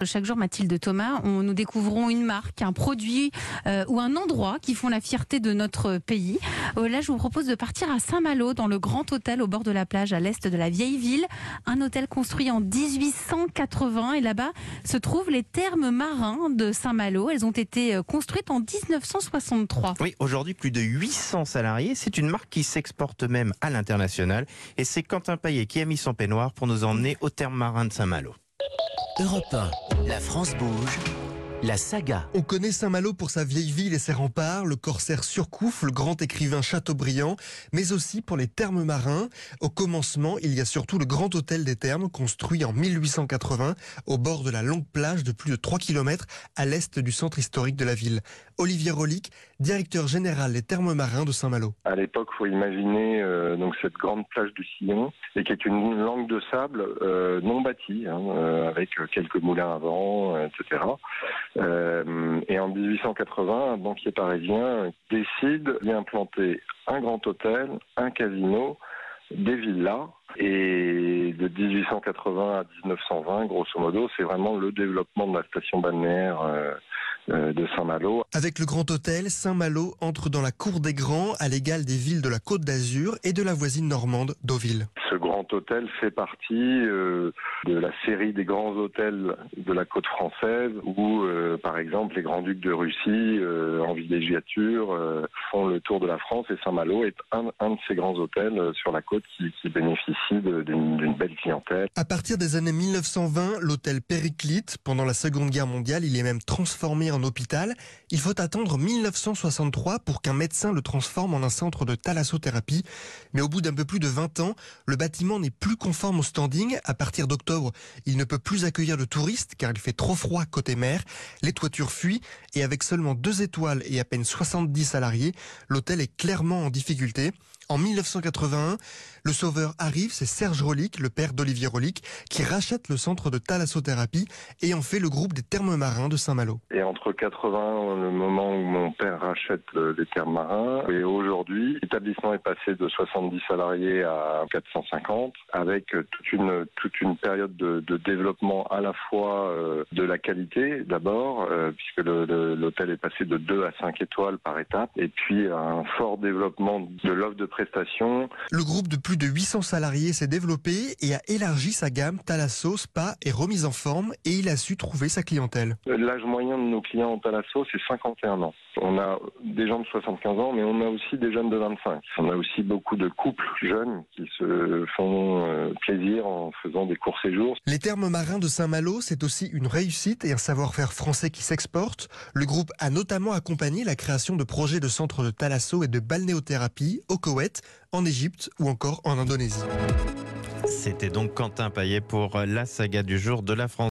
Chaque jour, Mathilde Thomas, nous découvrons une marque, un produit ou un endroit qui font la fierté de notre pays. Là, je vous propose de partir à Saint-Malo, dans le Grand Hôtel au bord de la plage, à l'est de la vieille ville. Un hôtel construit en 1880 et là-bas se trouvent les thermes marins de Saint-Malo. Elles ont été construites en 1963. Oui, aujourd'hui, plus de 800 salariés. C'est une marque qui s'exporte même à l'international. Et c'est Quentin Paillet qui a mis son peignoir pour nous emmener aux thermes marins de Saint-Malo. Europe 1, la France bouge, la saga. On connaît Saint-Malo pour sa vieille ville et ses remparts, le corsaire Surcouf, le grand écrivain Chateaubriand, mais aussi pour les thermes marins. Au commencement, il y a surtout le grand hôtel des thermes, construit en 1880, au bord de la longue plage de plus de 3 km à l'est du centre historique de la ville. Olivier Rolic, directeur général des thermes marins de Saint-Malo. À l'époque, il faut imaginer donc cette grande plage du Sillon, et qui est une langue de sable non bâtie, avec quelques moulins à vent, etc. Et en 1880, un banquier parisien décide d'y implanter un grand hôtel, un casino, des villas. Et de 1880 à 1920, grosso modo, c'est vraiment le développement de la station balnéaire de Saint-Malo. Avec le Grand Hôtel, Saint-Malo entre dans la cour des Grands, à l'égal des villes de la Côte d'Azur et de la voisine normande Deauville. Ce grand hôtel fait partie de la série des grands hôtels de la côte française où, par exemple, les grands-ducs de Russie, en villégiature, font le tour de la France, et Saint-Malo est un de ces grands hôtels sur la côte qui bénéficie d'une belle clientèle. À partir des années 1920, l'hôtel Périclite, pendant la Seconde Guerre mondiale, il est même transformé en hôpital. Il faut attendre 1963 pour qu'un médecin le transforme en un centre de thalassothérapie. Mais au bout d'un peu plus de 20 ans, le bâtiment n'est plus conforme au standing. À partir d'octobre, il ne peut plus accueillir de touristes car il fait trop froid côté mer. Les toitures fuient et avec seulement 2 étoiles et à peine 70 salariés, l'hôtel est clairement en difficulté. En 1981, le sauveur arrive, c'est Serge Rolic, le père d'Olivier Rolic, qui rachète le centre de thalassothérapie et en fait le groupe des thermes marins de Saint-Malo. Et entre 80, le moment où mon père rachète les thermes marins, et aujourd'hui, l'établissement est passé de 70 salariés à 450, avec toute une période de développement à la fois de la qualité d'abord, puisque l'hôtel est passé de 2 à 5 étoiles par étape, et puis un fort développement de l'offre de prestations. Le groupe de plus de 800 salariés s'est développé et a élargi sa gamme thalasso, spa et remise en forme, et il a su trouver sa clientèle. L'âge moyen de nos clients en thalasso, c'est 51 ans. On a des gens de 75 ans, mais on a aussi des jeunes de 25. On a aussi beaucoup de couples jeunes qui se font plaisir en faisant des courts séjours. Les thermes marins de Saint-Malo, c'est aussi une réussite et un savoir-faire français qui s'exporte. Le groupe a notamment accompagné la création de projets de centres de thalasso et de balnéothérapie au Koweït, en Égypte ou encore en Indonésie. C'était donc Quentin Paillet pour la saga du jour de la France.